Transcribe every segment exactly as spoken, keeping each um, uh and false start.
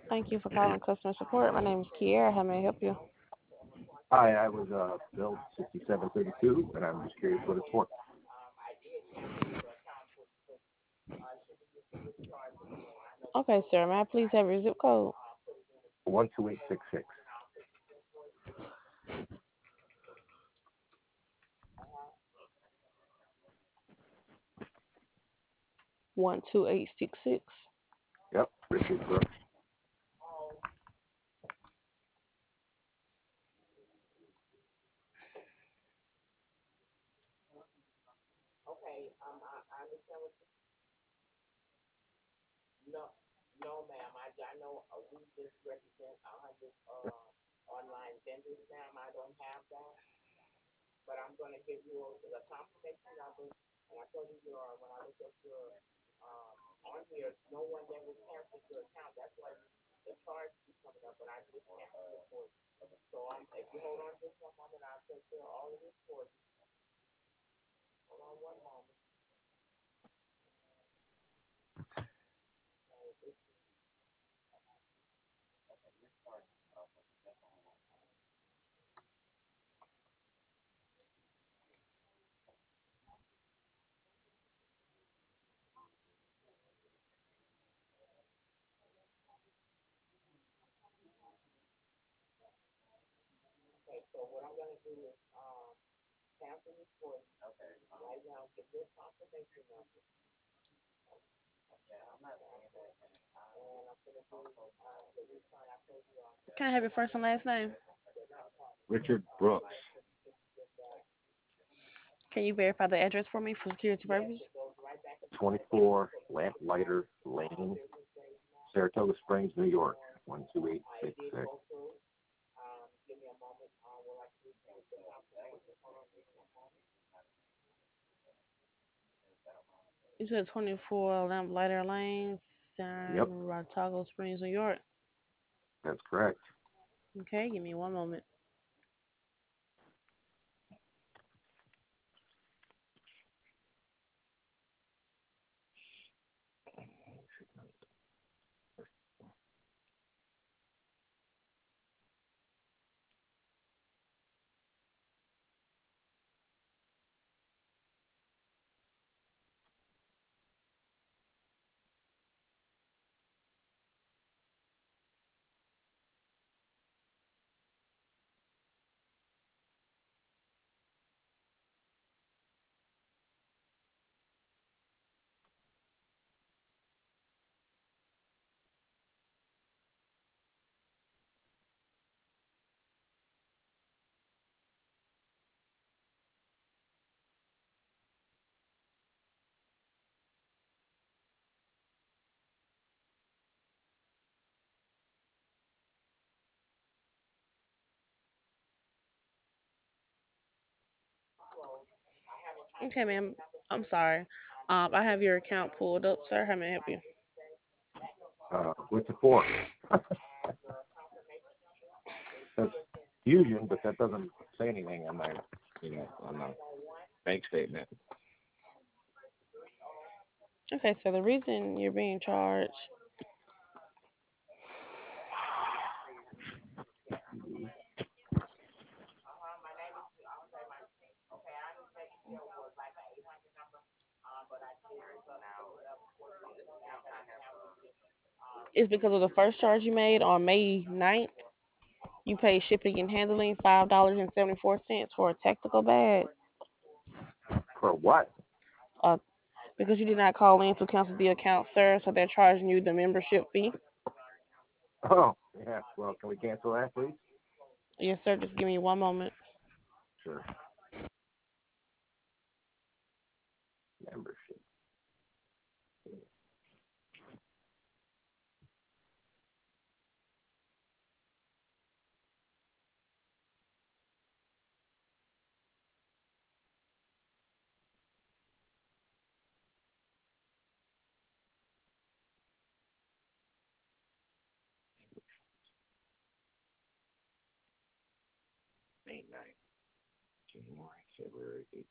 Thank you for calling customer support. My name is Kiera. How may I help you? Hi, I was uh, billed sixty-seven thirty-two, and I'm just curious what it's for. Okay, sir. May I please have your zip code? One two eight six six. One two eight six six. Yep, Richard Brooks. Can I have your first and last name? Richard Brooks, Can you verify the address for me for security purposes? twenty-four Lamplighter Lane, Saratoga Springs, New York, one two eight six six. You said twenty-four Lamplighter Lane, Yep, Saratoga Springs, New York. that's correct. Okay, give me one moment. Okay, ma'am. I'm sorry. Um, I have your account pulled up, sir. How may I help you? Uh, what's it for? That's Fusion, but that doesn't say anything on my, you know, on the bank statement. Okay, so the reason you're being charged. Is because of the first charge you made on May ninth. You paid shipping and handling five dollars and seventy four cents for a technical bag. For what? Uh, because you did not call in to cancel the account, sir, so they're charging you the membership fee. Oh, yeah. Well, can we cancel that, please? Yes, sir. Just give me one moment. Sure. Membership. May ninth, January, February, April.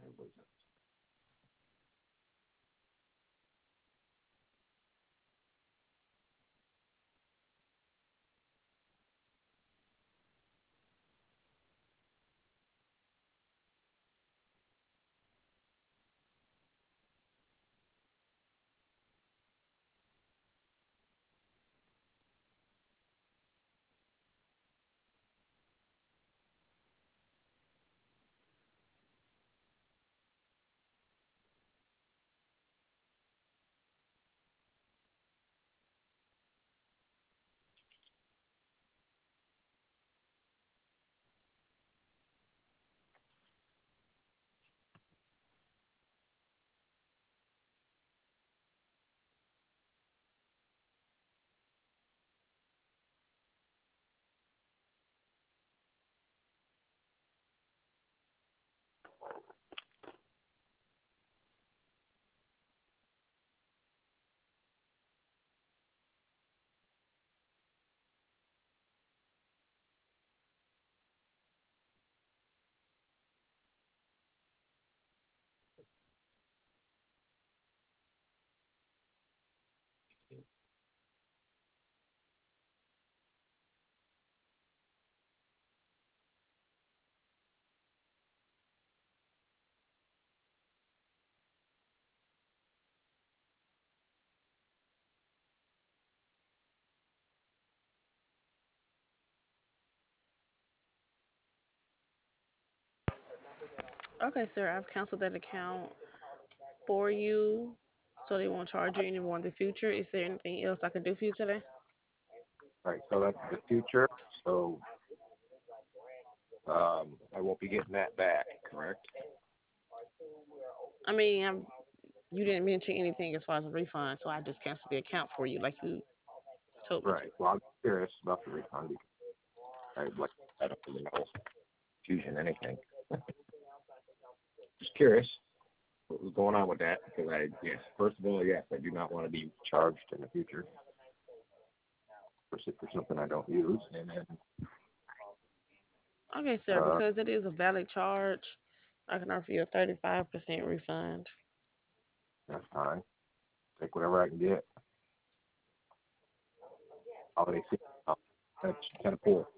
Okay, sir, I've canceled that account for you, so they won't charge you anymore in the future. Is there anything else I can do for you today? All right, so that's the future. So um, I won't be getting that back, correct? I mean, I'm, you didn't mention anything as far as a refund, so I just canceled the account for you, like you told me to. Right. Well, I'm curious about the refund because I like I don't really know fusion anything. Just curious what was going on with that because I yes, first of all, yes, I do not want to be charged in the future for for something I don't use, and then Okay, sir, uh, because it is a valid charge, I can offer you a thirty-five percent refund. that's fine. Take whatever I can get. Holiday season, oh, that's kind of poor.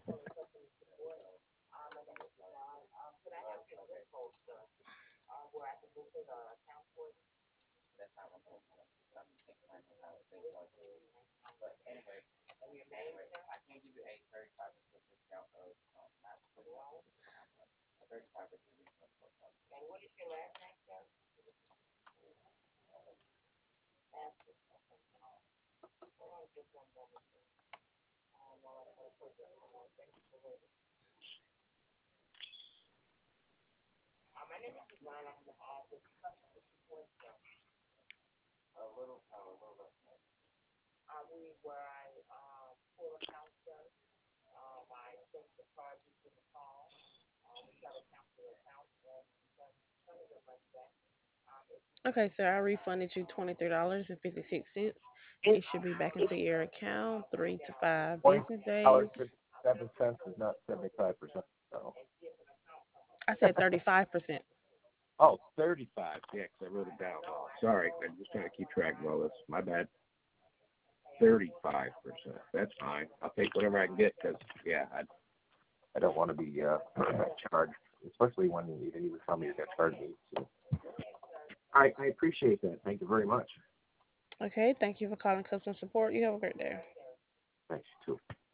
Okay, sir, I refunded you twenty-three dollars and fifty-six cents. It should be back into your account three to five Twenty business dollars days. fifty-seven cents is not seventy-five percent. So. I said thirty-five percent. Oh, thirty-five. Yeah, 'cause I wrote it down. Oh, sorry, I'm just trying to keep track of all this. My bad. thirty-five percent. That's fine. I'll take whatever I can get because, yeah, I, I don't want to be uh, charged, especially when you didn't even tell me you're going to charge me. So. I, I appreciate that. Thank you very much. Okay, thank you for calling customer support. You have a great day. Thanks, too.